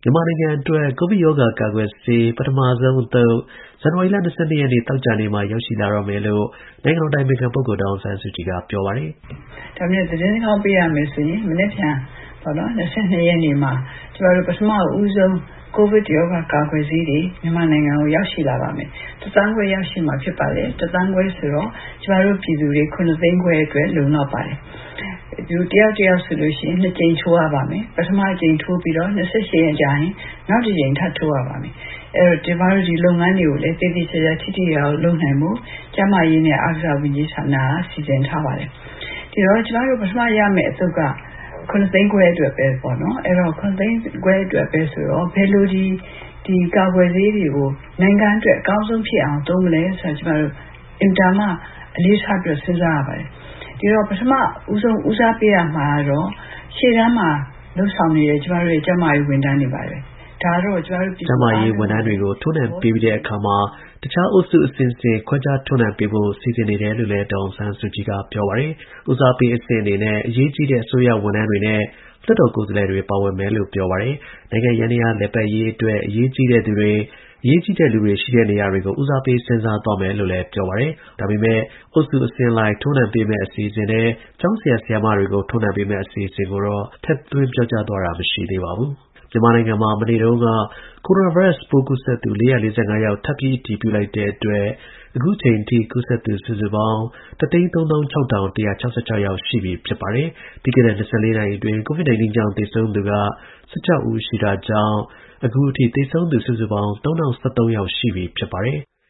မြန်မာနိုင်ငံအတွက် ကိုဗစ်ရောဂါ ကာကွယ်ဆေး ပထမဆုံးအသုတ် ဇန်နဝါရီလ ၂၂ ရက်နေ့ သောကြာနေ့မှာ ရောက်ရှိလာတော့မယ်လို့ နိုင်ငံတော် အတိုင်ပင်ခံ ပုဂ္ဂိုလ် ဒေါ်အောင်ဆန်းစုကြည်က ပြောပါတယ်။ "ဒါပေမဲ့ သတင်းကောင်းပေးရမယ်ဆိုရင် မနက်ဖြန် 22 ရက်နေ့မှာ ကျမတို့ ပထမဦးဆုံး ကိုဗစ်ရောဂါ ကာကွယ်ဆေးတွေ မြန်မာနိုင်ငံကို ရောက်ရှိလာပါမယ်။ 1,500,000 ရောက်ရှိမှာ ဖြစ်ပါတယ်။ 1,500,000 ဆိုတော့ ကျမတို့ ပြည်သူတွေ 750,000 အတွက် လုံလောက်ပါတယ်။ လူတစ်ယောက်ဆိုရင် 2 ကြိမ်ထိုးရပါမယ်။ ပထမအကြိမ်ထိုးပြီးတော့ 28 ရက်ကြာရင် နောက်တစ်ကြိမ်ထပ်ထိုးရပါမယ်။ အဲ့တော့ ကျမတို့ ဒီလုပ်ငန်းတွေကိုလည်း သေသေချာချာ ထိထိရောက်ရောက်လုပ်နိုင်ဖို့ ကျန်းမာရေးနဲ့ အားကစားဝန်ကြီးဌာနက စီစဉ်ထားပါတယ်။ ဒီတော့ ကျမတို့ ပထမရမယ့်အသုတ်က 750,000 အတွက်ပဲပေါ့နော်။ အဲ့တော့ 750,000 အတွက်ပဲဆိုတော့ ဘယ်လိုဒီကာကွယ်ဆေးတွေကို နိုင်ငံအတွက်အကောင်းဆုံးဖြစ်အောင်သုံးမလဲဆိုတာ ကျမတို့ အင်မတန်မှ အလေးထားပြီးတော့ စဉ်းစားရပါတယ်။ ဒီတော့ ပထမဦးဆုံးဦးစားပေးရမှာကတော့ ရှေ့တန်းမှာလုပ်ဆောင်နေတဲ့ ကျမတို့ရဲ့ ကျန်းမာရေးဝန်ထမ်းတွေပါပဲ။ ဒါကတော့ ကျမတို့ပြည်သူကျန်းမာရေးဝန်ထမ်းတွေကို ထိုးနှံပေးပြီးတဲ့အခါမှာ တခြားအုပ်စုအဆင့်ဆင့် ခွဲခြားထိုးနှံပေးဖို့ စီစဉ်နေတယ်လို့လည်း ဒေါ်အောင်ဆန်းစုကြည်က ပြောပါတယ်။ ဦးစားပေးအဆင့်အနေနဲ့ အရေးကြီးတဲ့ အစိုးရဝန်ထမ်းတွေနဲ့ လွှတ်တော်ကိုယ်စားလှယ်တွေ ပါဝင်မယ်လို့ ပြောပါတယ်။ နိုင်ငံယန္တရား လည်ပတ်ရေးအတွက် အရေးကြီးတဲ့သူတွေ၊ အရေးကြီးတဲ့လူတွေရှိတဲ့နေရာတွေကို ဦးစားပေး စဉ်းစားသွားမယ်လို့လည်း ပြောပါတယ်။ ဒါပေမဲ့ အုပ်စုအဆင့်လိုက် ထိုးနှံပေးမယ့် အစီအစဉ်ထဲ ကျောင်းဆရာ ဆရာမတွေကို ထိုးနှံပေးမယ့် အစီအစဉ်ကိုတော့ ထည့်သွင်းပြောကြားသွားတာ မရှိသေးပါဘူး။ မြန်မာနိုင်ငံမှာ မနေ့တုန်းက ကိုရိုနာဗိုင်းရပ်စ်ပိုးကူးစက်သူ ၄၄၅ ယောက် ထပ်ပြီး အတည်ပြုလိုက်တဲ့အတွက် အခုချိန်အထိ ကူးစက်သူ စုစုပေါင်း ၁၃၆,၁၆၆ ယောက်ရှိပြီ ဖြစ်ပါတယ်။ ပြီးခဲ့တဲ့ ၂၄ နာရီအတွင်း COVID-19 ကြောင့် သေဆုံးသူက ၁၆ ဦးရှိတာကြောင့် အခုအထိ သေဆုံးသူ စုစုပေါင်း ၃,၀၁၃ ယောက်ရှိပြီ ဖြစ်ပါတယ်။